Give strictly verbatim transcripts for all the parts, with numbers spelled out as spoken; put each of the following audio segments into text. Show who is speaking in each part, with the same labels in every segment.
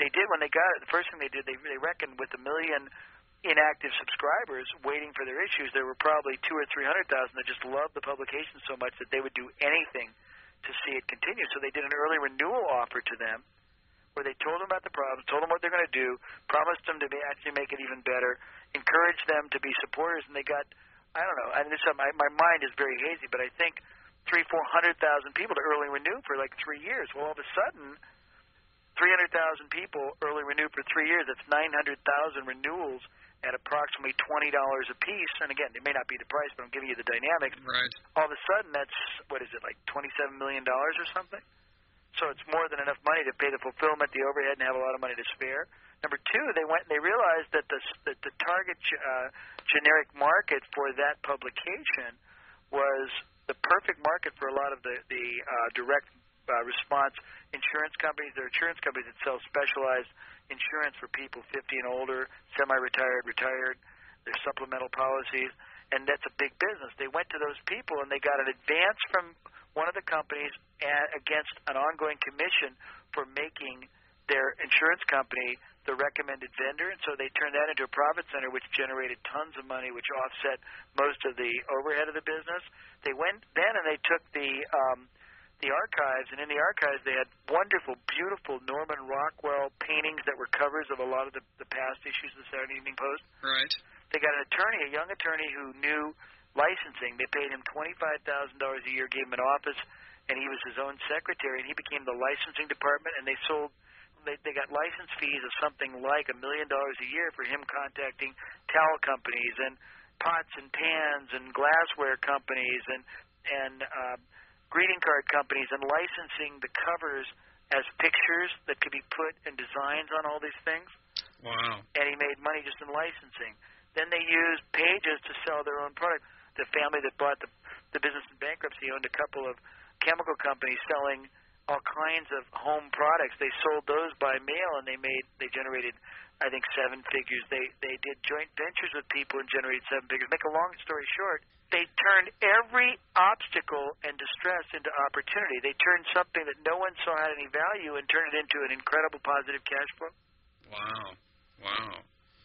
Speaker 1: they did when they got it, the first thing they did, they, they reckoned with a million inactive subscribers waiting for their issues, there were probably two or three hundred thousand that just loved the publication so much that they would do anything to see it continue. So they did an early renewal offer to them, where they told them about the problems, told them what they're going to do, promised them to be, actually make it even better, encouraged them to be supporters, and they got, I don't know, I mean, this, my, my mind is very hazy, but I think three, four hundred thousand people to early renew for like three years. Well, all of a sudden, three hundred thousand people early renew for three years. That's nine hundred thousand renewals at approximately twenty dollars a piece. And again, it may not be the price, but I'm giving you the dynamics.
Speaker 2: Right.
Speaker 1: All of a sudden, that's, what is it, like twenty-seven million dollars or something? So it's more than enough money to pay the fulfillment, the overhead, and have a lot of money to spare. Number two, they went and they realized that the, that the target uh, generic market for that publication was the perfect market for a lot of the, the uh, direct uh, response insurance companies. There are insurance companies that sell specialized insurance for people fifty and older, semi-retired, retired. There's supplemental policies, and that's a big business. They went to those people, and they got an advance from one of the companies against an ongoing commission for making their insurance company the recommended vendor, and so they turned that into a profit center, which generated tons of money, which offset most of the overhead of the business. They went then and they took the um, the archives, and in the archives they had wonderful, beautiful Norman Rockwell paintings that were covers of a lot of the, the past issues of the Saturday Evening Post.
Speaker 2: Right.
Speaker 1: They got an attorney, a young attorney who knew licensing. They paid him twenty-five thousand dollars a year, gave him an office, and he was his own secretary, and he became the licensing department, and they sold, they, they got license fees of something like a million dollars a year for him contacting towel companies and pots and pans and glassware companies and, and uh, greeting card companies and licensing the covers as pictures that could be put and designs on all these things.
Speaker 2: Wow.
Speaker 1: And he made money just in licensing. Then they used pages to sell their own product. The family that bought the, the business in bankruptcy owned a couple of chemical companies selling all kinds of home products. They sold those by mail, and they made they generated, I think, seven figures. They they did joint ventures with people and generated seven figures. Make a long story short, they turned every obstacle and distress into opportunity. They turned something that no one saw had any value and turned it into an incredible positive cash flow.
Speaker 2: Wow. Wow.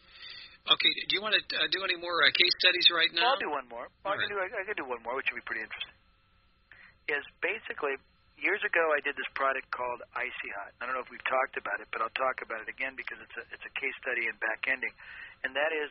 Speaker 2: Okay, do you want to uh, do any more uh, case studies right now?
Speaker 1: I'll do one more. I can,
Speaker 2: right.
Speaker 1: do, I, I can do one more, which would be pretty interesting. Is basically, years ago I did this product called Icy Hot. I don't know if we've talked about it, but I'll talk about it again because it's a, it's a case study in back-ending. And that is,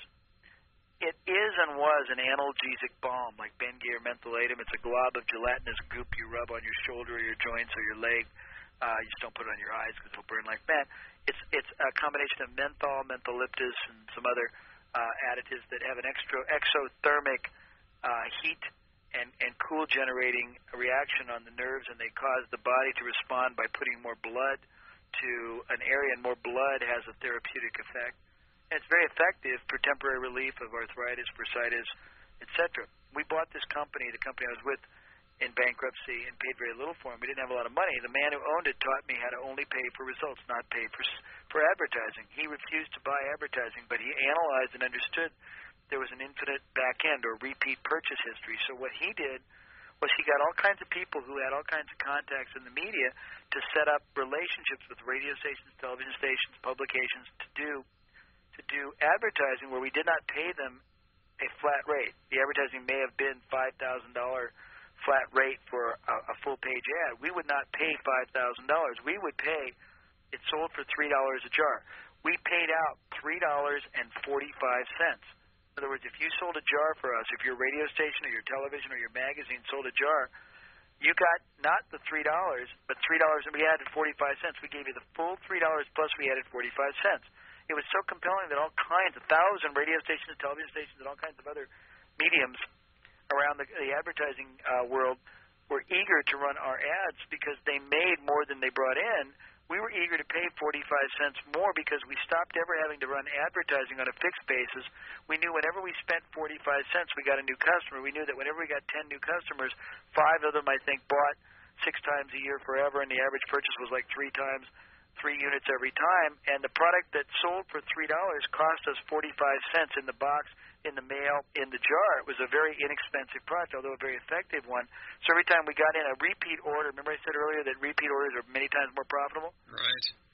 Speaker 1: it is and was an analgesic balm, like Ben-Gear mentholatum. It's a glob of gelatinous goop you rub on your shoulder or your joints or your leg. Uh, you just don't put it on your eyes because it'll burn like that. It's it's a combination of menthol, mentholyptus, and some other uh, additives that have an extra exothermic uh, heat and, and cool generating reaction on the nerves, and they cause the body to respond by putting more blood to an area, and more blood has a therapeutic effect. And it's very effective for temporary relief of arthritis, bursitis, et cetera. We bought this company, the company I was with, in bankruptcy, and paid very little for them. We didn't have a lot of money. The man who owned it taught me how to only pay for results, not pay for for advertising. He refused to buy advertising, but he analyzed and understood there was an infinite back end or repeat purchase history. So what he did was he got all kinds of people who had all kinds of contacts in the media to set up relationships with radio stations, television stations, publications to do to do advertising where we did not pay them a flat rate. The advertising may have been five thousand dollars flat rate for a, a full-page ad. We would not pay five thousand dollars. We would pay, it sold for three dollars a jar. We paid out three dollars and forty-five cents. In other words, if you sold a jar for us, if your radio station or your television or your magazine sold a jar, you got not the three dollars, but three dollars, and we added forty-five cents. We gave you the full three dollars plus we added forty-five cents. It was so compelling that all kinds, a thousand radio stations, television stations, and all kinds of other mediums around the, the advertising uh, world were eager to run our ads because they made more than they brought in. We were eager to pay forty-five cents more because we stopped ever having to run advertising on a fixed basis. We knew whenever we spent forty-five cents, we got a new customer. We knew that whenever we got ten new customers, five of them, I think, bought six times a year forever, and the average purchase was like three times, three units every time. And the product that sold for three dollars cost us forty-five cents in the box, in the mail, in the jar. It was a very inexpensive product, although a very effective one. So every time we got in a repeat order, remember I said earlier that repeat orders are many times more profitable?
Speaker 2: Right.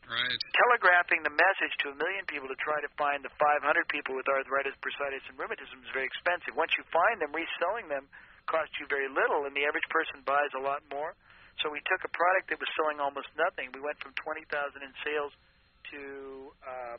Speaker 2: Right.
Speaker 1: Telegraphing the message to a million people to try to find the five hundred people with arthritis, bursitis, and rheumatism is very expensive. Once you find them, reselling them costs you very little, and the average person buys a lot more. So we took a product that was selling almost nothing. We went from twenty thousand dollars in sales to, um,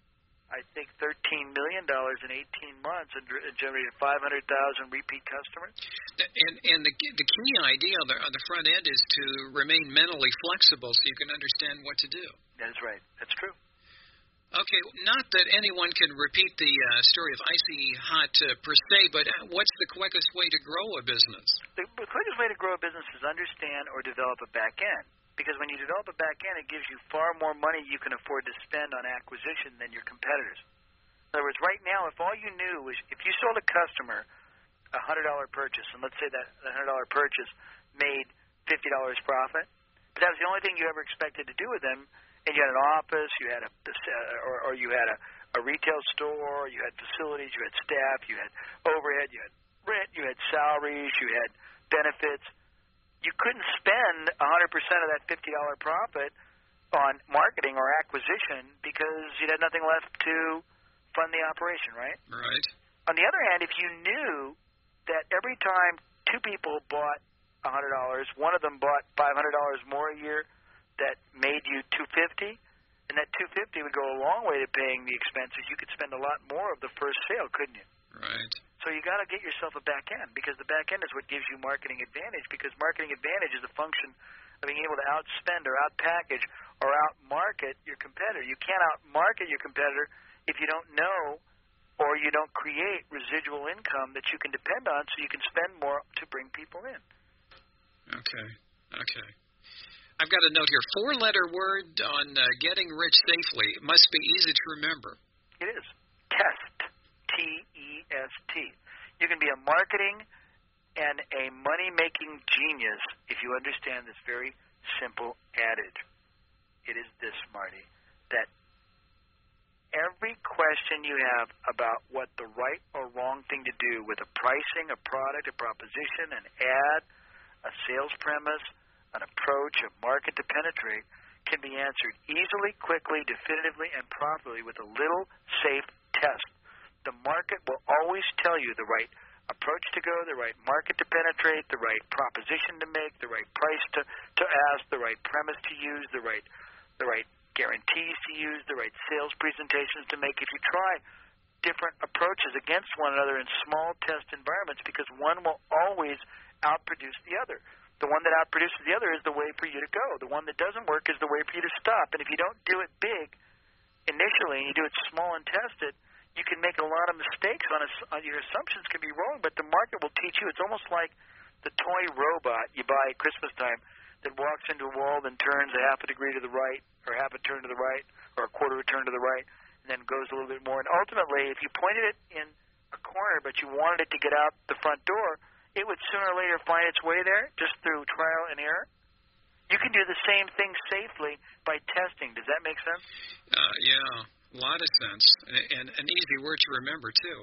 Speaker 1: I think, thirteen million dollars in eighteen months, and generated five hundred thousand repeat customers.
Speaker 2: And, and the, the key idea on the, on the front end is to remain mentally flexible so you can understand what to do.
Speaker 1: That is right. That's true.
Speaker 2: Okay, not that anyone can repeat the uh, story of Icy Hot uh, per se, but what's the quickest way to grow a business?
Speaker 1: The, the quickest way to grow a business is understand or develop a back end. Because when you develop a back end, it gives you far more money you can afford to spend on acquisition than your competitors. In other words, right now, if all you knew was if you sold a customer a one hundred dollars purchase, and let's say that one hundred dollars purchase made fifty dollars profit, but that was the only thing you ever expected to do with them, and you had an office, you had a, or, or you had a, a retail store, you had facilities, you had staff, you had overhead, you had rent, you had salaries, you had benefits. You couldn't spend one hundred percent of that fifty dollars profit on marketing or acquisition because you'd had nothing left to fund the operation, right?
Speaker 2: Right.
Speaker 1: On the other hand, if you knew that every time two people bought one hundred dollars, one of them bought five hundred dollars more a year, that made you two hundred fifty dollars, and that two hundred fifty dollars would go a long way to paying the expenses. You could spend a lot more of the first sale, couldn't you?
Speaker 2: Right.
Speaker 1: So you got to get yourself a back end, because the back end is what gives you marketing advantage, because marketing advantage is a function of being able to outspend or outpackage or outmarket your competitor. You can't outmarket your competitor if you don't know or you don't create residual income that you can depend on so you can spend more to bring people in.
Speaker 2: Okay. Okay. I've got a note here. Four-letter word on uh, getting rich safely. It must be easy to remember.
Speaker 1: It is. Test. T E S T. You can be a marketing and a money-making genius if you understand this very simple adage. It is this, Marty, that every question you have about what the right or wrong thing to do with a pricing, a product, a proposition, an ad, a sales premise, an approach, a market to penetrate, can be answered easily, quickly, definitively, and properly with a little safe test. The market will always tell you the right approach to go, the right market to penetrate, the right proposition to make, the right price to, to ask, the right premise to use, the right the right guarantees to use, the right sales presentations to make. If you try different approaches against one another in small test environments, because one will always outproduce the other. The one that outproduces the other is the way for you to go. The one that doesn't work is the way for you to stop. And if you don't do it big initially and you do it small and test it, you can make a lot of mistakes on, a, on your assumptions can be wrong, but the market will teach you. It's almost like the toy robot you buy at Christmas time that walks into a wall and turns a half a degree to the right or half a turn to the right or a quarter of a turn to the right and then goes a little bit more. And ultimately, if you pointed it in a corner but you wanted it to get out the front door, it would sooner or later find its way there just through trial and error. You can do the same thing safely by testing. Does that make sense?
Speaker 2: Uh, yeah. A lot of sense, and, and an easy word to remember, too.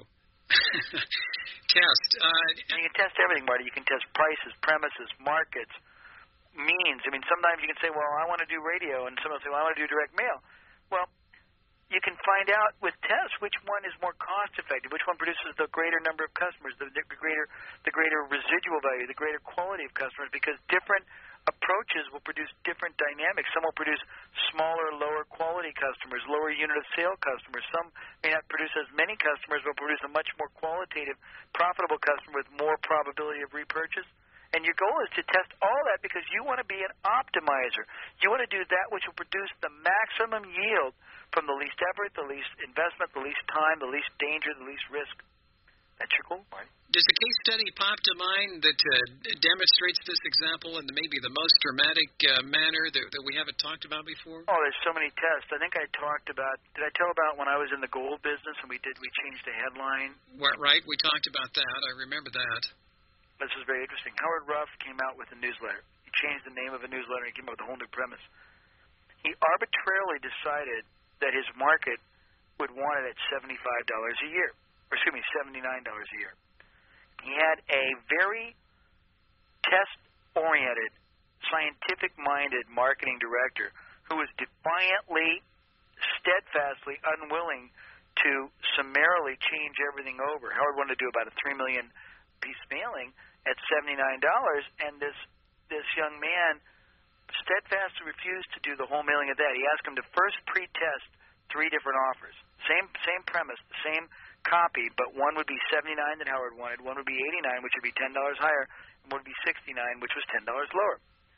Speaker 2: Test. Uh,
Speaker 1: and you can test everything, Marty. You can test prices, premises, markets, means. I mean, sometimes you can say, well, I want to do radio, and someone will say, well, I want to do direct mail. Well, you can find out with tests which one is more cost-effective, which one produces the greater number of customers, the, the greater the greater residual value, the greater quality of customers, because different approaches will produce different dynamics. Some will produce smaller, lower quality customers, lower unit of sale customers. Some may not produce as many customers, but produce a much more qualitative, profitable customer with more probability of repurchase. And your goal is to test all that because you want to be an optimizer. You want to do that which will produce the maximum yield from the least effort, the least investment, the least time, the least danger, the least risk. That's your goal, Marty.
Speaker 2: Does a case study pop to mind that uh, demonstrates this example in the, maybe the most dramatic uh, manner that, that we haven't talked about before?
Speaker 1: Oh, there's so many tests. I think I talked about, did I tell about when I was in the gold business and we did, we changed the headline?
Speaker 2: Well, right, we talked about that. I remember that.
Speaker 1: This is very interesting. Howard Ruff came out with a newsletter. He changed the name of a newsletter and he came up with a whole new premise. He arbitrarily decided that his market would want it at seventy-five dollars a year. Or excuse me, seventy-nine dollars a year. He had a very test-oriented, scientific-minded marketing director who was defiantly, steadfastly unwilling to summarily change everything over. Howard wanted to do about a three million piece mailing at seventy-nine dollars, and this this young man steadfastly refused to do the whole mailing of that. He asked him to first pre-test three different offers. Same same premise, the same copy, but one would be seventy-nine that Howard wanted, one would be eighty-nine, which would be ten dollars higher, and one would be sixty-nine, which was ten dollars lower.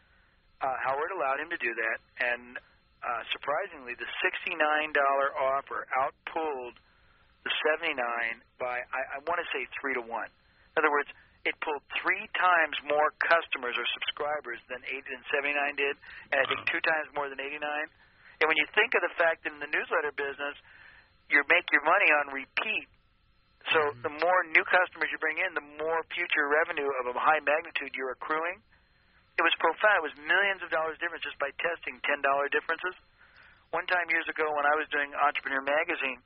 Speaker 1: Uh, Howard allowed him to do that, and uh, surprisingly, the sixty-nine dollars offer outpulled the seventy-nine by, I, I want to say, three to one. In other words, it pulled three times more customers or subscribers than eight than seventy-nine did, and I think two times more than eighty-nine. And when you think of the fact that in the newsletter business, you make your money on repeat. So mm-hmm. the more new customers you bring in, the more future revenue of a high magnitude you're accruing. It was profound. It was millions of dollars difference just by testing ten dollars differences. One time years ago when I was doing Entrepreneur Magazine,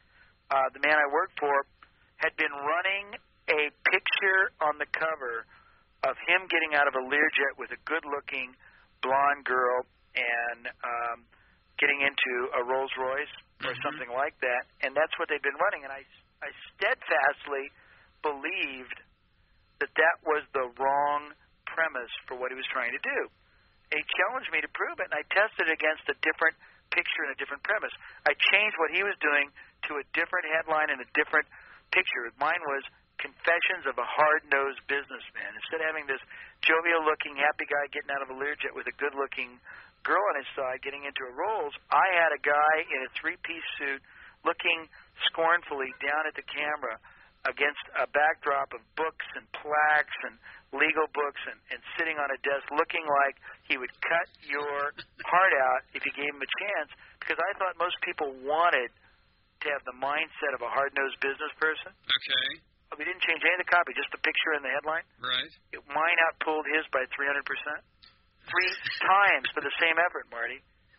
Speaker 1: uh, the man I worked for had been running a picture on the cover of him getting out of a Learjet with a good-looking blonde girl and um, getting into a Rolls Royce or mm-hmm. something like that, and that's what they'd been running. And I, I steadfastly believed that that was the wrong premise for what he was trying to do. And he challenged me to prove it, and I tested it against a different picture and a different premise. I changed what he was doing to a different headline and a different picture. Mine was Confessions of a Hard-Nosed Businessman. Instead of having this jovial-looking, happy guy getting out of a Learjet with a good-looking girl on his side getting into a Rolls, I had a guy in a three-piece suit looking scornfully down at the camera against a backdrop of books and plaques and legal books and, and sitting on a desk looking like he would cut your heart out if you gave him a chance, because I thought most people wanted to have the mindset of a hard-nosed business person.
Speaker 2: Okay.
Speaker 1: We didn't change any of the copy, just the picture and the headline.
Speaker 2: Right.
Speaker 1: It, mine outpulled his by three hundred percent. Three times for the same effort, Marty.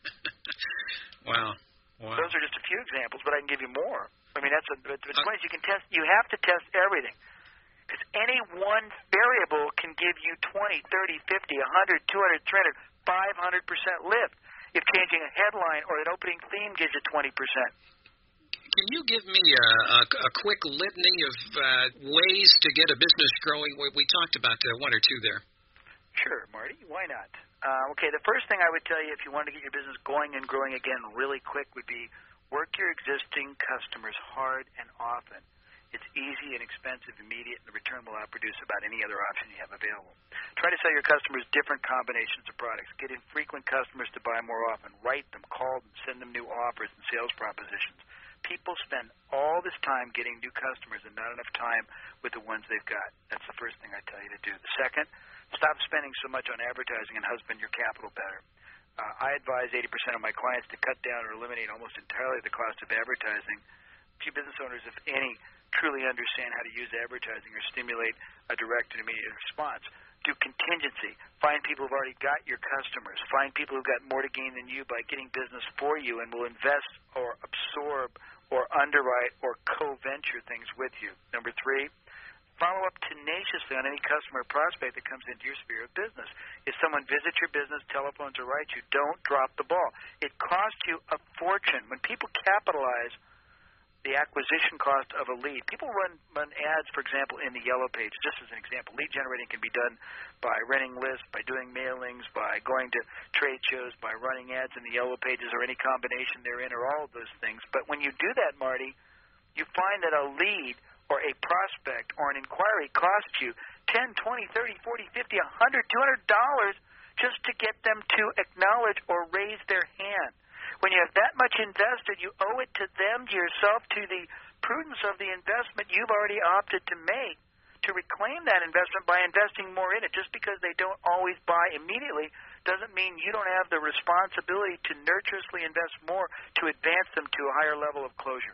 Speaker 2: Wow. Wow.
Speaker 1: Those are just a few examples, but I can give you more. I mean, that's a, but the point is you can test, you have to test everything. Because any one variable can give you twenty, thirty, fifty, one hundred, two hundred, three hundred, five hundred percent lift. If changing a headline or an opening theme gives you twenty percent.
Speaker 2: Can you give me a, a, a quick litany of uh, ways to get a business growing? We talked about uh, one or two there.
Speaker 1: Sure, Marty. Why not? Uh, okay, the first thing I would tell you if you wanted to get your business going and growing again really quick would be work your existing customers hard and often. It's easy, inexpensive, immediate, and the return will outproduce about any other option you have available. Try to sell your customers different combinations of products. Get infrequent customers to buy more often. Write them, call them, send them new offers and sales propositions. People spend all this time getting new customers and not enough time with the ones they've got. That's the first thing I tell you to do. The second, stop spending so much on advertising and husband your capital better. Uh, I advise eighty percent of my clients to cut down or eliminate almost entirely the cost of advertising. Few business owners, if any, truly understand how to use advertising or stimulate a direct and immediate response. Do contingency. Find people who've already got your customers. Find people who've got more to gain than you by getting business for you and will invest or absorb or underwrite or co-venture things with you. Number three, follow up tenaciously on any customer prospect that comes into your sphere of business. If someone visits your business, telephones, or writes you, don't drop the ball. It costs you a fortune. When people capitalize the acquisition cost of a lead. People run, run ads, for example, in the Yellow Pages. Just as an example, lead generating can be done by renting lists, by doing mailings, by going to trade shows, by running ads in the Yellow Pages, or any combination therein, or all of those things. But when you do that, Marty, you find that a lead or a prospect or an inquiry costs you ten, twenty, thirty, forty, fifty, one hundred, two hundred dollars just to get them to acknowledge or raise their hand. When you have that much invested, you owe it to them, to yourself, to the prudence of the investment you've already opted to make, to reclaim that investment by investing more in it. Just because they don't always buy immediately doesn't mean you don't have the responsibility to nurturously invest more to advance them to a higher level of closure.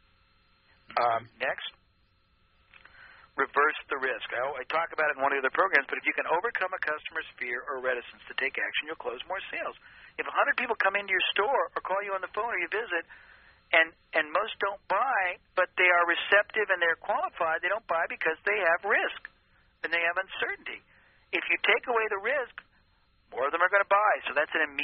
Speaker 1: Um, next, reverse the risk. I, I talk about it in one of the other programs, but if you can overcome a customer's fear or reticence to take action, you'll close more sales. If one hundred people come into your store or call you on the phone or you visit, and and most don't buy, but they are receptive and they're qualified, they don't buy because they have risk and they have uncertainty. If you take away the risk, more of them are going to buy. So that's an immediate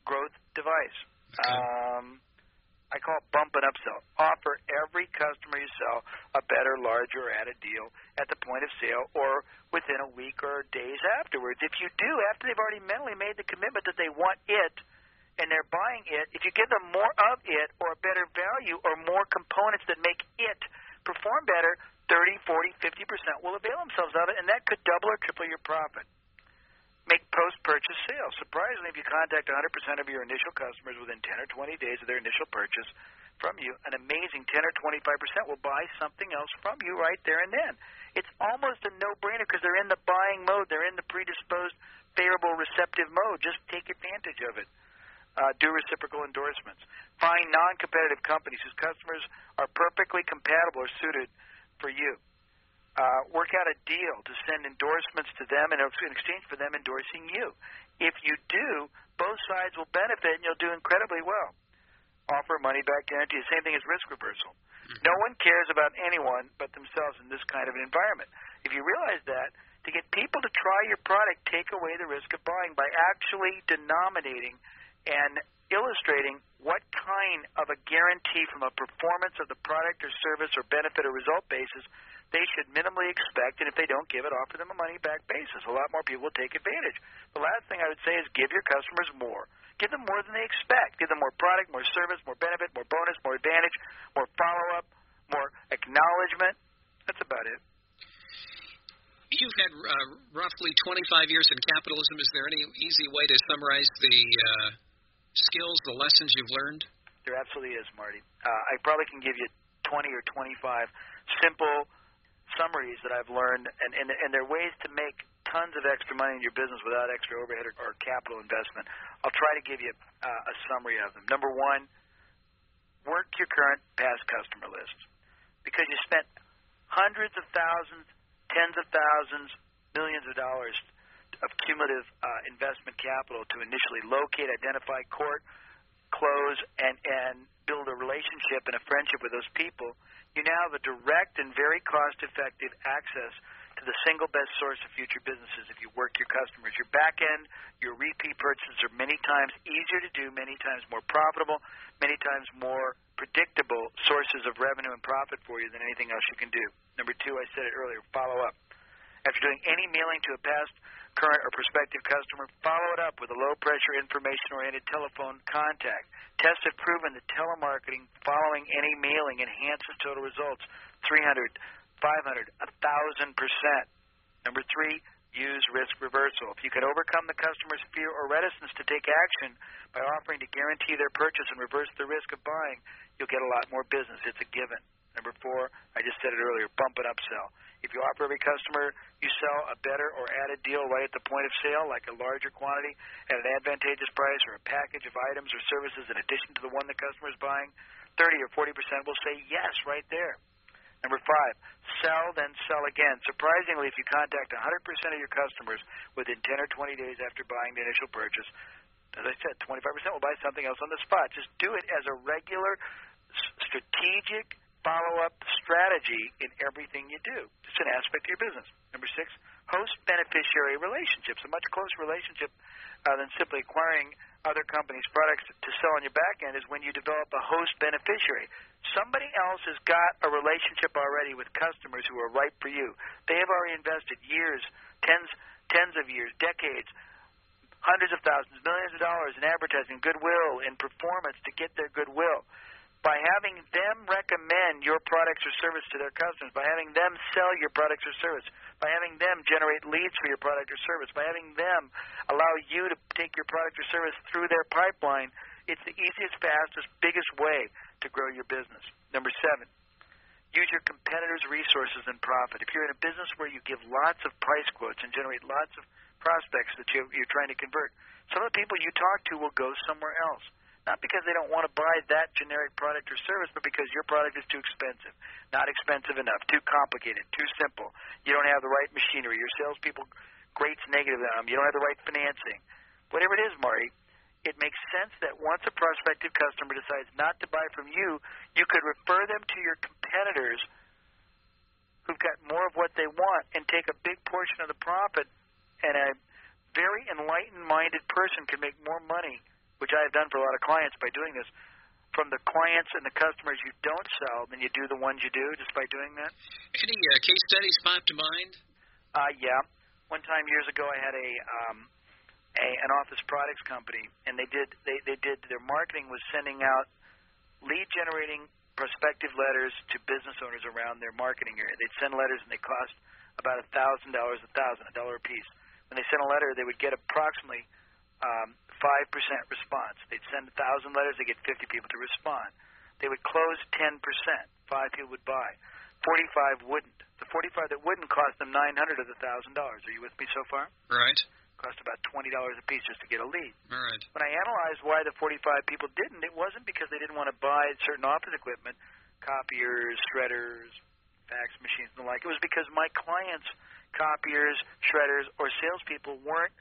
Speaker 1: growth device.
Speaker 2: Okay.
Speaker 1: Um, I call it bump and upsell. Offer every customer you sell a better, larger, or added deal at the point of sale or within a week or days afterwards. If you do, after they've already mentally made the commitment that they want it and they're buying it, if you give them more of it or a better value or more components that make it perform better, thirty, forty, fifty percent will avail themselves of it, and that could double or triple your profit. Make post-purchase sales. Surprisingly, if you contact one hundred percent of your initial customers within ten or twenty days of their initial purchase from you, an amazing ten or twenty-five percent will buy something else from you right there and then. It's almost a no-brainer because they're in the buying mode. They're in the predisposed, favorable, receptive mode. Just take advantage of it. Uh, do reciprocal endorsements. Find non-competitive companies whose customers are perfectly compatible or suited for you. Uh, work out a deal to send endorsements to them and in exchange for them endorsing you. If you do, both sides will benefit and you'll do incredibly well. Offer money-back guarantee, the same thing as risk reversal. Mm-hmm. No one cares about anyone but themselves in this kind of an environment. If you realize that, to get people to try your product, take away the risk of buying by actually denominating and illustrating what kind of a guarantee from a performance of the product or service or benefit or result basis they should minimally expect, and if they don't give it, offer them a money-back basis. A lot more people will take advantage. The last thing I would say is give your customers more. Give them more than they expect. Give them more product, more service, more benefit, more bonus, more advantage, more follow-up, more acknowledgement. That's about it.
Speaker 2: You've had uh, roughly twenty-five years in capitalism. Is there any easy way to summarize the uh, skills, the lessons you've learned?
Speaker 1: There absolutely is, Marty. Uh, I probably can give you twenty or twenty-five simple summaries that I've learned, and, and, and there are ways to make tons of extra money in your business without extra overhead or, or capital investment. I'll try to give you uh, a summary of them. Number one, work your current past customer list. Because you spent hundreds of thousands, tens of thousands, millions of dollars of cumulative uh, investment capital to initially locate, identify, court, close, and, and build a relationship and a friendship with those people, you now have a direct and very cost-effective access to the single best source of future businesses if you work your customers. Your back end, your repeat purchases are many times easier to do, many times more profitable, many times more predictable sources of revenue and profit for you than anything else you can do. Number two, I said it earlier, follow up. After doing any mailing to a past, current, or prospective customer, follow it up with a low-pressure, information-oriented telephone contact. Tests have proven that telemarketing following any mailing enhances total results three hundred, five hundred, one thousand percent. Number three, use risk reversal. If you can overcome the customer's fear or reticence to take action by offering to guarantee their purchase and reverse the risk of buying, you'll get a lot more business. It's a given. Number four, I just said it earlier, bump and upsell. If you offer every customer you sell a better or added deal right at the point of sale, like a larger quantity at an advantageous price or a package of items or services in addition to the one the customer is buying, thirty or forty percent will say yes right there. Number five, sell, then sell again. Surprisingly, if you contact one hundred percent of your customers within ten or twenty days after buying the initial purchase, as I said, twenty-five percent will buy something else on the spot. Just do it as a regular, strategic follow-up strategy in everything you do. It's an aspect of your business. Number six, host-beneficiary relationships. A much closer relationship uh, than simply acquiring other companies' products to sell on your back end is when you develop a host-beneficiary. Somebody else has got a relationship already with customers who are right for you. They have already invested years, tens, tens of years, decades, hundreds of thousands, millions of dollars in advertising, goodwill, in performance to get their goodwill. By having them recommend your products or service to their customers, by having them sell your products or service, by having them generate leads for your product or service, by having them allow you to take your product or service through their pipeline, it's the easiest, fastest, biggest way to grow your business. Number seven, use your competitors' resources and profit. If you're in a business where you give lots of price quotes and generate lots of prospects that you, you're trying to convert, some of the people you talk to will go somewhere else. Not because they don't want to buy that generic product or service, but because your product is too expensive, not expensive enough, too complicated, too simple. You don't have the right machinery. Your salespeople grates negative on them. You don't have the right financing. Whatever it is, Marty, it makes sense that once a prospective customer decides not to buy from you, you could refer them to your competitors who've got more of what they want and take a big portion of the profit, and a very enlightened-minded person can make more money which I have done for a lot of clients by doing this, from the clients and the customers you don't sell, then you do the ones you do just by doing that?
Speaker 2: Any uh, case studies pop to mind?
Speaker 1: Uh, yeah. One time years ago, I had a, um, a an office products company, and they did they, they did their marketing was sending out lead generating prospective letters to business owners around their marketing area. They'd send letters, and they cost about a thousand dollars a thousand, a dollar a piece. When they sent a letter, they would get approximately um, five percent response. They'd send a thousand letters, they get fifty people to respond. They would close ten percent. Five people would buy. Forty-five wouldn't. The forty-five that wouldn't cost them nine hundred of the thousand dollars. Are you with me so far?
Speaker 2: Right.
Speaker 1: Cost about twenty dollars a piece just to get a lead.
Speaker 2: All right.
Speaker 1: When I analyzed why the forty-five people didn't, it wasn't because they didn't want to buy certain office equipment, copiers, shredders, fax machines, and the like. It was because my clients' copiers, shredders, or salespeople weren't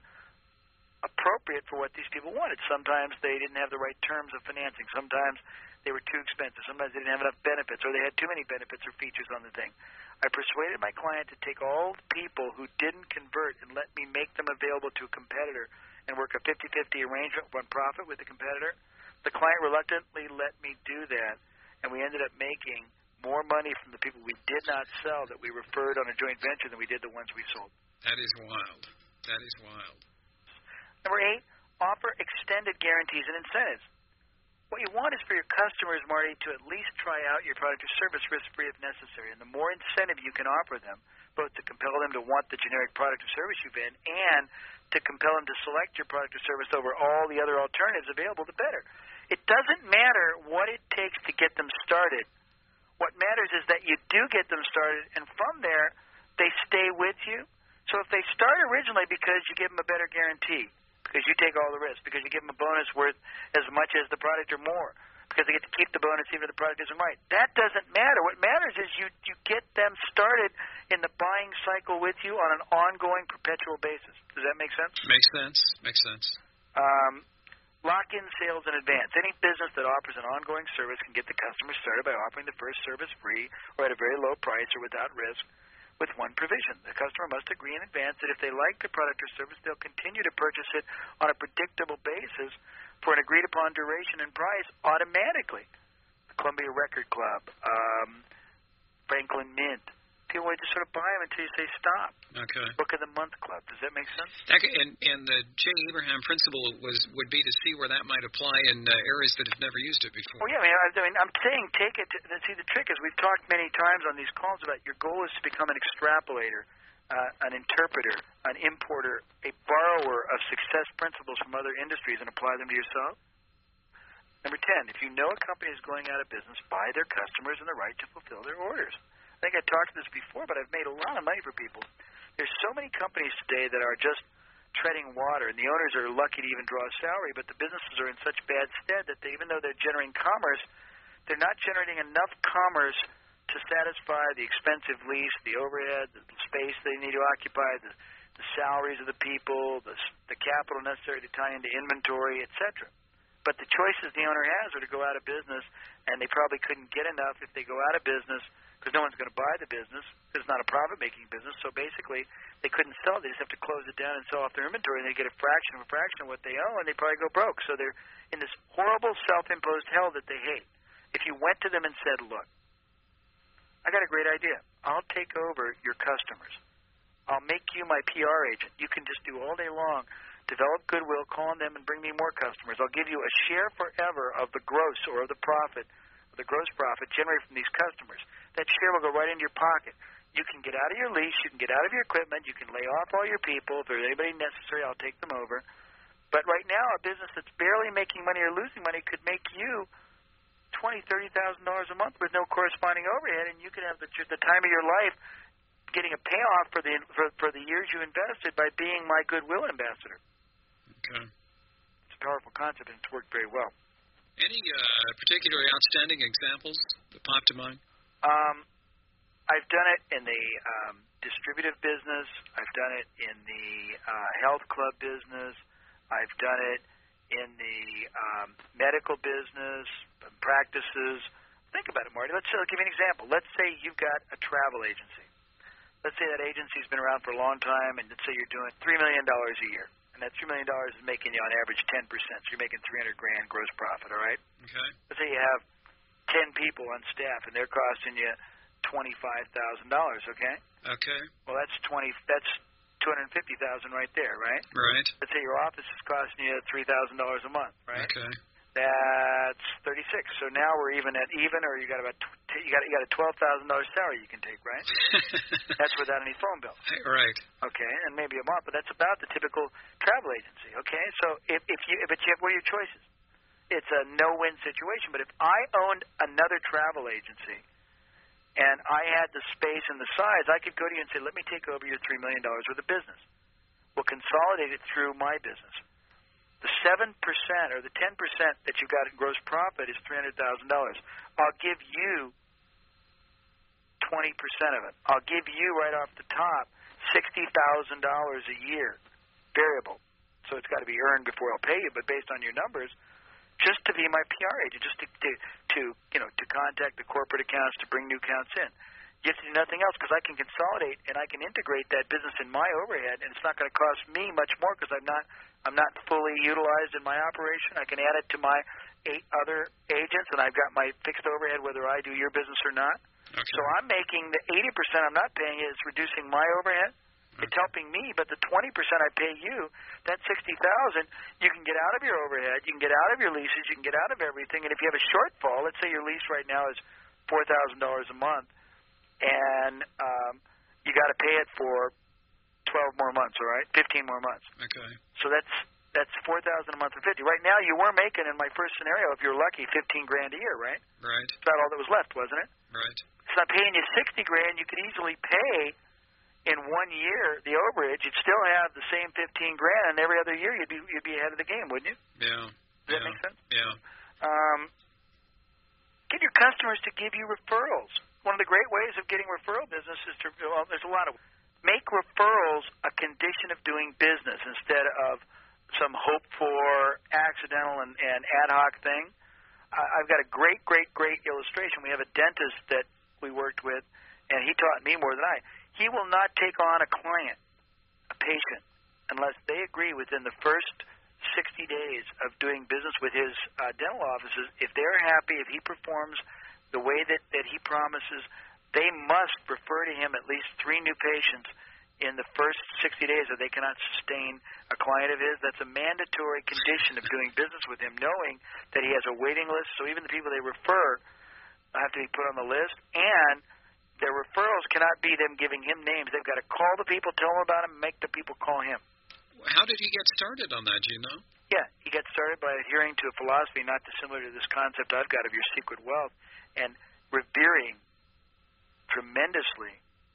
Speaker 1: appropriate for what these people wanted. Sometimes they didn't have the right terms of financing. Sometimes they were too expensive. Sometimes they didn't have enough benefits, or they had too many benefits or features on the thing. I persuaded my client to take all the people who didn't convert and let me make them available to a competitor and work a fifty-fifty arrangement on profit with the competitor. The client reluctantly let me do that, and we ended up making more money from the people we did not sell that we referred on a joint venture than we did the ones we sold.
Speaker 2: That is wild. That is wild.
Speaker 1: Number eight, offer extended guarantees and incentives. What you want is for your customers, Marty, to at least try out your product or service risk-free if necessary. And the more incentive you can offer them, both to compel them to want the generic product or service you've been and to compel them to select your product or service over all the other alternatives available, the better. It doesn't matter what it takes to get them started. What matters is that you do get them started, and from there, they stay with you. So if they start originally because you give them a better guarantee, because you take all the risk, because you give them a bonus worth as much as the product or more, because they get to keep the bonus even if the product isn't right. That doesn't matter. What matters is you, you get them started in the buying cycle with you on an ongoing, perpetual basis. Does that make sense?
Speaker 2: Makes sense. Makes sense.
Speaker 1: Um, lock in sales in advance. Any business that offers an ongoing service can get the customer started by offering the first service free or at a very low price or without risk, with one provision. The customer must agree in advance that if they like the product or service, they'll continue to purchase it on a predictable basis for an agreed-upon duration and price automatically. The Columbia Record Club, um, Franklin Mint. People would just sort of buy them until you say stop.
Speaker 2: Okay.
Speaker 1: Book of the Month Club. Does that make sense?
Speaker 2: That, and, and the J. Abraham principle was would be to see where that might apply in uh, areas that have never used it before.
Speaker 1: Well, yeah, I mean, I, I mean I'm saying take it. To, see, the trick is we've talked many times on these calls about your goal is to become an extrapolator, uh, an interpreter, an importer, a borrower of success principles from other industries and apply them to yourself. Number ten, if you know a company is going out of business, buy their customers and the right to fulfill their orders. I think I talked to this before, but I've made a lot of money for people. There's so many companies today that are just treading water, and the owners are lucky to even draw a salary, but the businesses are in such bad stead that they, even though they're generating commerce, they're not generating enough commerce to satisfy the expensive lease, the overhead, the space they need to occupy, the, the salaries of the people, the, the capital necessary to tie into inventory, et cetera. But the choices the owner has are to go out of business, and they probably couldn't get enough if they go out of business because no one's going to buy the business. It's not a profit-making business, so basically they couldn't sell it. They just have to close it down and sell off their inventory, and they get a fraction of a fraction of what they owe, and they probably go broke. So they're in this horrible self-imposed hell that they hate. If you went to them and said, look, I got a great idea. I'll take over your customers. I'll make you my P R agent. You can just do all day long, develop goodwill, call on them, and bring me more customers. I'll give you a share forever of the gross or of the profit, the gross profit generated from these customers. That share will go right into your pocket. You can get out of your lease. You can get out of your equipment. You can lay off all your people. If there's anybody necessary, I'll take them over. But right now, a business that's barely making money or losing money could make you twenty thousand dollars, thirty thousand dollars a month with no corresponding overhead, and you can have the, the time of your life getting a payoff for the for, for the years you invested by being my goodwill ambassador.
Speaker 2: Okay.
Speaker 1: It's a powerful concept, and it's worked very well.
Speaker 2: Any uh, particularly outstanding examples that pop to mind?
Speaker 1: Um, I've done it in the um, distributive business. I've done it in the uh, health club business. I've done it in the um, medical business, practices. Think about it, Marty. Let's uh, give you an example. Let's say you've got a travel agency. Let's say that agency's been around for a long time, and let's say you're doing three million dollars a year. And and that three million dollars is making you on average ten percent. So you're making three hundred grand gross profit, all right?
Speaker 2: Okay.
Speaker 1: Let's say you have ten people on staff, and they're costing you twenty-five thousand dollars, okay?
Speaker 2: Okay.
Speaker 1: Well, that's twenty. That's two hundred fifty thousand dollars right there, right?
Speaker 2: Right.
Speaker 1: Let's say your office is costing you three thousand dollars a month, right?
Speaker 2: Okay.
Speaker 1: That's thirty-six. So now we're even at even, or you got about t- you got you got a twelve thousand dollars salary you can take, right? That's without any phone bill.
Speaker 2: Right.
Speaker 1: Okay, and maybe a month, but that's about the typical travel agency. Okay, so if if you but you have, what are your choices? It's a no-win situation. But if I owned another travel agency and I had the space and the size, I could go to you and say, let me take over your three million dollars worth of business. We'll consolidate it through my business. The seven percent or the ten percent that you got in gross profit is three hundred thousand dollars. I'll give you twenty percent of it. I'll give you right off the top sixty thousand dollars a year, variable. So it's got to be earned before I'll pay you, but based on your numbers, just to be my P R agent, just to, to, to you know, to contact the corporate accounts, to bring new accounts in. You have to do nothing else because I can consolidate and I can integrate that business in my overhead, and it's not going to cost me much more because I'm not I'm not fully utilized in my operation. I can add it to my eight other agents, and I've got my fixed overhead whether I do your business or not.
Speaker 2: Okay.
Speaker 1: So I'm making the eighty percent I'm not paying you is reducing my overhead.
Speaker 2: Okay.
Speaker 1: It's helping me, but the twenty percent I pay you, that sixty thousand dollars, you can get out of your overhead, you can get out of your leases, you can get out of everything. And if you have a shortfall, let's say your lease right now is four thousand dollars a month, and um, you got to pay it for twelve more months, all right, fifteen more months.
Speaker 2: Okay.
Speaker 1: So that's that's four thousand a month for fifty. Right now, you were making, in my first scenario, if you're lucky, fifteen grand a year, right?
Speaker 2: Right.
Speaker 1: That's about all that was left, wasn't it?
Speaker 2: Right.
Speaker 1: So I'm paying you sixty grand. You could easily pay in one year the overage. You'd still have the same fifteen grand, and every other year you'd be you'd be ahead of the game, wouldn't you?
Speaker 2: Yeah.
Speaker 1: Does that
Speaker 2: yeah.
Speaker 1: make sense?
Speaker 2: Yeah.
Speaker 1: Um, get your customers to give you referrals. One of the great ways of getting referral business is to, well, there's a lot of, make referrals a condition of doing business instead of some hope for accidental and, and ad hoc thing. I, I've got a great, great, great illustration. We have a dentist that we worked with, and he taught me more than I. He will not take on a client, a patient, unless they agree within the first sixty days of doing business with his uh, dental offices. If they're happy, if he performs the way that, that he promises, they must refer to him at least three new patients in the first sixty days, or they cannot sustain a client of his. That's a mandatory condition of doing business with him, knowing that he has a waiting list. So even the people they refer have to be put on the list, and their referrals cannot be them giving him names. They've got to call the people, tell them about him, and make the people call him.
Speaker 2: How did he get started on that, do you know?
Speaker 1: Yeah, he got started by adhering to a philosophy not dissimilar to this concept I've got of your secret wealth, and revering tremendously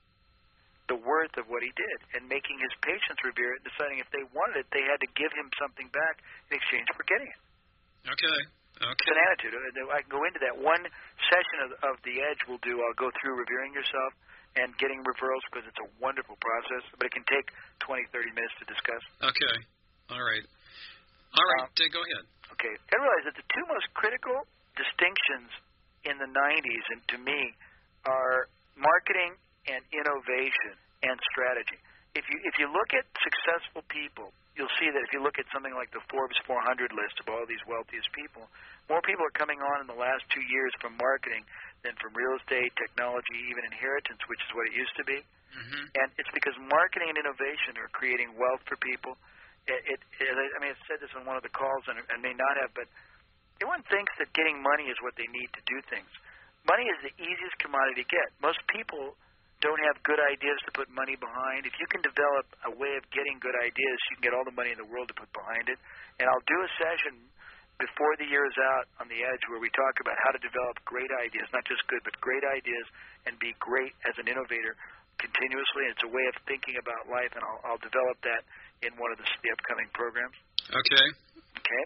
Speaker 1: the worth of what he did, and making his patients revere it, and deciding if they wanted it, they had to give him something back in exchange for getting it.
Speaker 2: Okay. Okay.
Speaker 1: It's an attitude. I can go into that. One session of, of The Edge will do, I'll go through revering yourself and getting referrals, because it's a wonderful process, but it can take twenty, thirty minutes to discuss.
Speaker 2: Okay. All right. All right. Um, go ahead.
Speaker 1: Okay. I realize that the two most critical distinctions in the nineties, and to me, are marketing and innovation and strategy. If you if you look at successful people, you'll see that if you look at something like the Forbes four hundred list of all these wealthiest people, more people are coming on in the last two years from marketing than from real estate, technology, even inheritance, which is what it used to be.
Speaker 2: Mm-hmm.
Speaker 1: And it's because marketing and innovation are creating wealth for people. It, it, it I mean, I said this on one of the calls, and, and may not have, but everyone thinks that getting money is what they need to do things. Money is the easiest commodity to get. Most people don't have good ideas to put money behind. If you can develop a way of getting good ideas, you can get all the money in the world to put behind it. And I'll do a session before the year is out on The Edge where we talk about how to develop great ideas, not just good, but great ideas, and be great as an innovator continuously. It's a way of thinking about life, and I'll, I'll develop that in one of the, the upcoming programs.
Speaker 2: Okay.
Speaker 1: Okay.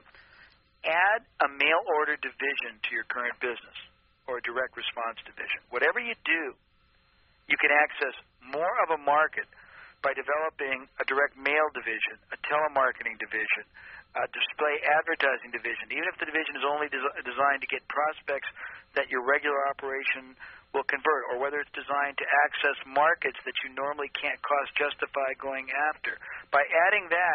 Speaker 1: Add a mail order division to your current business, or a direct response division. Whatever you do, you can access more of a market by developing a direct mail division, a telemarketing division, a display advertising division, even if the division is only des- designed to get prospects that your regular operation will convert, or whether it's designed to access markets that you normally can't cost justify going after. By adding that,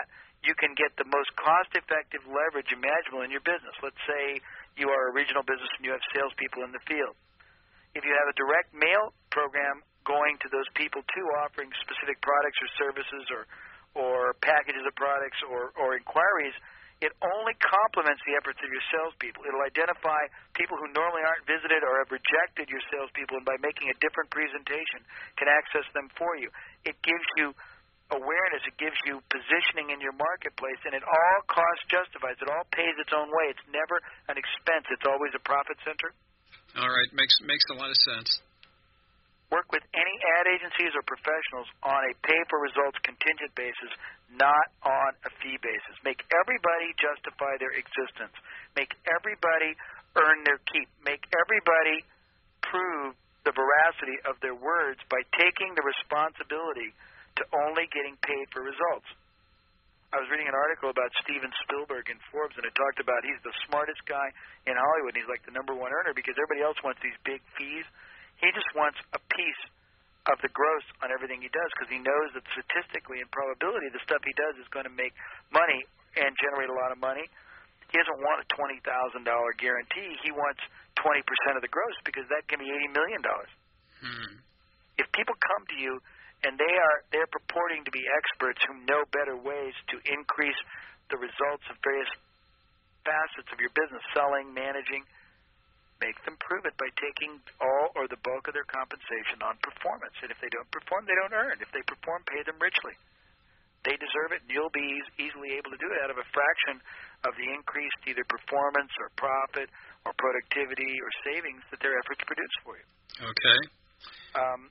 Speaker 1: you can get the most cost-effective leverage imaginable in your business. Let's say you are a regional business and you have salespeople in the field. If you have a direct mail program going to those people too, offering specific products or services or or packages of products or, or inquiries, it only complements the efforts of your salespeople. It'll identify people who normally aren't visited or have rejected your salespeople, and by making a different presentation, can access them for you. It gives you awareness. It gives you positioning in your marketplace, and it all cost justifies. It all pays its own way. It's never an expense. It's always a profit center.
Speaker 2: All right. Makes makes a lot of sense.
Speaker 1: Work with any ad agencies or professionals on a pay-for-results contingent basis, not on a fee basis. Make everybody justify their existence. Make everybody earn their keep. Make everybody prove the veracity of their words by taking the responsibility to only getting paid for results. I was reading an article about Steven Spielberg in Forbes, and it talked about he's the smartest guy in Hollywood, and he's like the number one earner because everybody else wants these big fees. He just wants a piece of the gross on everything he does because he knows that statistically and probability the stuff he does is going to make money and generate a lot of money. He doesn't want a twenty thousand dollars guarantee. He wants twenty percent of the gross because that can be eighty million dollars.
Speaker 2: Hmm.
Speaker 1: If people come to you and they are they're purporting to be experts who know better ways to increase the results of various facets of your business, selling, managing, make them prove it by taking all or the bulk of their compensation on performance. And if they don't perform, they don't earn. If they perform, pay them richly. They deserve it, and you'll be easily able to do it out of a fraction of the increased either performance or profit or productivity or savings that their efforts produce for you.
Speaker 2: Okay.
Speaker 1: Um,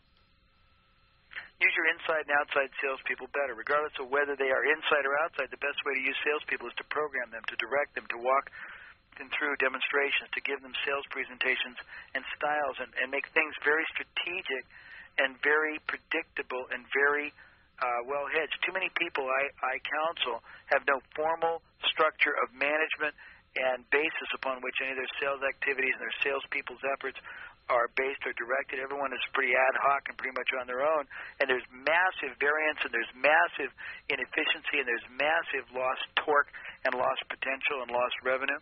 Speaker 1: use your inside and outside salespeople better. Regardless of whether they are inside or outside, the best way to use salespeople is to program them, to direct them, to walk them through demonstrations, to give them sales presentations and styles, and, and make things very strategic and very predictable and very uh, well hedged. Too many people I, I counsel have no formal structure of management and basis upon which any of their sales activities and their salespeople's efforts are based or directed. Everyone is pretty ad hoc and pretty much on their own, and there's massive variance and there's massive inefficiency and there's massive lost torque and lost potential and lost revenue.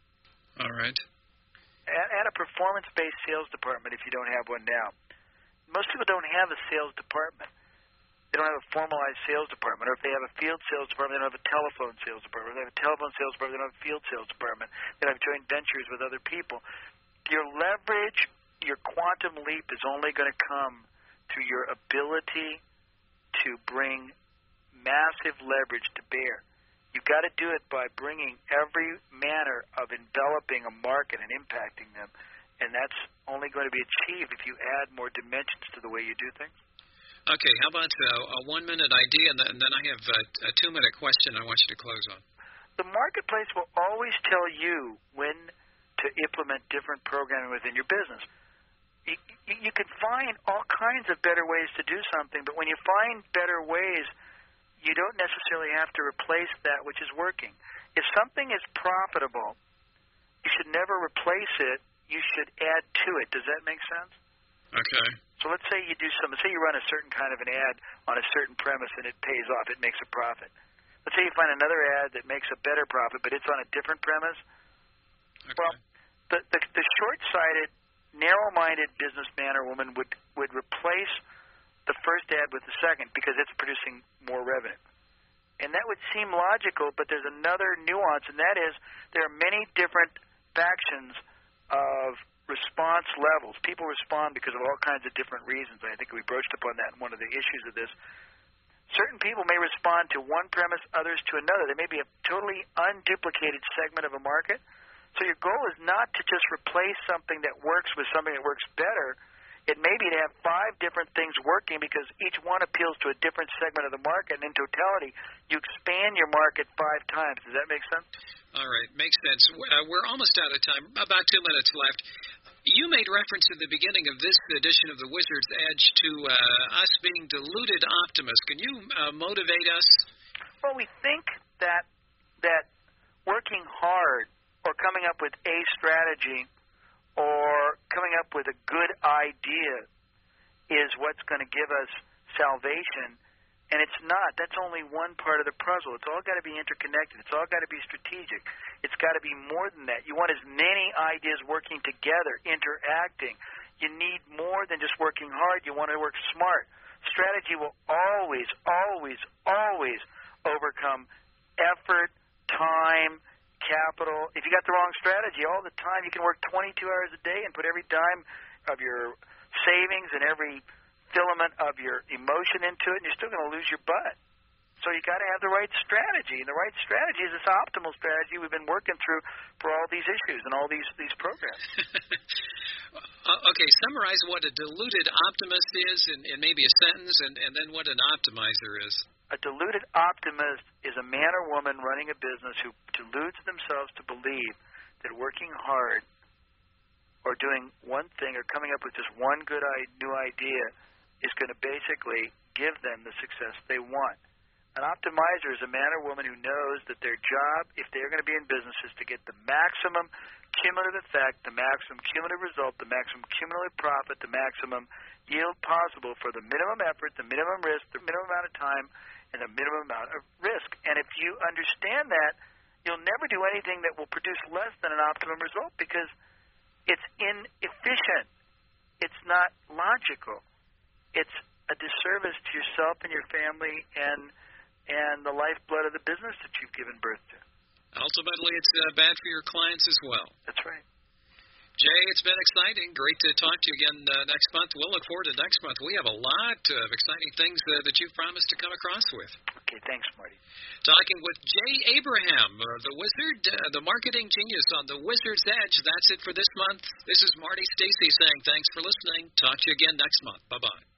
Speaker 2: All right.
Speaker 1: Add, add a performance-based sales department if you don't have one now. Most people don't have a sales department. They don't have a formalized sales department. Or if they have a field sales department, they don't have a telephone sales department. If they have a telephone sales department, they don't have a field sales department. They don't have joint ventures with other people. Your leverage, your quantum leap is only going to come through your ability to bring massive leverage to bear. You've got to do it by bringing every manner of enveloping a market and impacting them, and that's only going to be achieved if you add more dimensions to the way you do things.
Speaker 2: Okay, how about uh, a one-minute idea, and then, and then I have a, a two-minute question I want you to close on.
Speaker 1: The marketplace will always tell you when to implement different programming within your business. You, you, you can find all kinds of better ways to do something, but when you find better ways, you don't necessarily have to replace that which is working. If something is profitable, you should never replace it. You should add to it. Does that make sense?
Speaker 2: Okay.
Speaker 1: So let's say you do some, let's say you run a certain kind of an ad on a certain premise and it pays off. It makes a profit. Let's say you find another ad that makes a better profit, but it's on a different premise.
Speaker 2: Okay.
Speaker 1: Well, the, the, the short-sighted, narrow-minded businessman or woman would, would replace the first ad with the second because it's producing more revenue. And that would seem logical, but there's another nuance, and that is there are many different factions of response levels. People respond because of all kinds of different reasons. I think we broached upon that in one of the issues of this. Certain people may respond to one premise, others to another. There may be a totally unduplicated segment of a market. So your goal is not to just replace something that works with something that works better. It may be to have five different things working because each one appeals to a different segment of the market, and in totality, you expand your market five times. Does that make sense?
Speaker 2: All right, makes sense. Uh, we're almost out of time, about two minutes left. You made reference at the beginning of this edition of the Wizard's Edge to uh, us being deluded optimists. Can you uh, motivate us?
Speaker 1: Well, we think that that working hard or coming up with a strategy or coming up with a good idea is what's going to give us salvation And it's not. That's only one part of the puzzle. It's all got to be interconnected. It's all got to be strategic. It's got to be more than that. You want as many ideas working together, interacting. You need more than just working hard. You want to work smart. Strategy will always, always, always overcome effort, time, capital. If you got the wrong strategy, all the time you can work twenty-two hours a day and put every dime of your savings and every filament of your emotion into it, and you're still going to lose your butt. So you got to have the right strategy, and the right strategy is this optimal strategy we've been working through for all these issues and all these these programs.
Speaker 2: Okay, summarize what a deluded optimist is in, in maybe a sentence, and, and then what an optimizer is.
Speaker 1: A deluded optimist is a man or woman running a business who deludes themselves to believe that working hard or doing one thing or coming up with just one good new idea is going to basically give them the success they want. An optimizer is a man or woman who knows that their job, if they're going to be in business, is to get the maximum cumulative effect, the maximum cumulative result, the maximum cumulative profit, the maximum yield possible for the minimum effort, the minimum risk, the minimum amount of time, and the minimum amount of risk. And if you understand that, you'll never do anything that will produce less than an optimum result because it's inefficient. It's not logical. It's a disservice to yourself and your family and and the lifeblood of the business that you've given birth to.
Speaker 2: Ultimately, it's uh, bad for your clients as well.
Speaker 1: That's right.
Speaker 2: Jay, it's been exciting. Great to talk to you again uh, next month. We'll look forward to next month. We have a lot of exciting things uh, that you've promised to come across with.
Speaker 1: Okay, thanks, Marty.
Speaker 2: Talking with Jay Abraham, uh, the wizard, uh, the marketing genius on the Wizard's Edge. That's it for this month. This is Marty Stacy saying thanks for listening. Talk to you again next month. Bye-bye.